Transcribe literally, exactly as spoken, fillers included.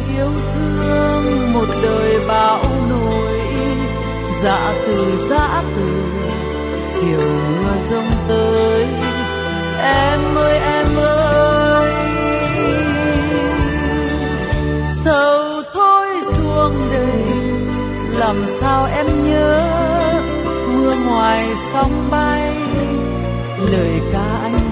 yêu thương một đời bão nổi, dạ từ dã từ chiều mưa rông tới. Em ơi em ơi, sầu thôi xuông đời, làm sao em nhớ mưa ngoài sông bay, lời ca anh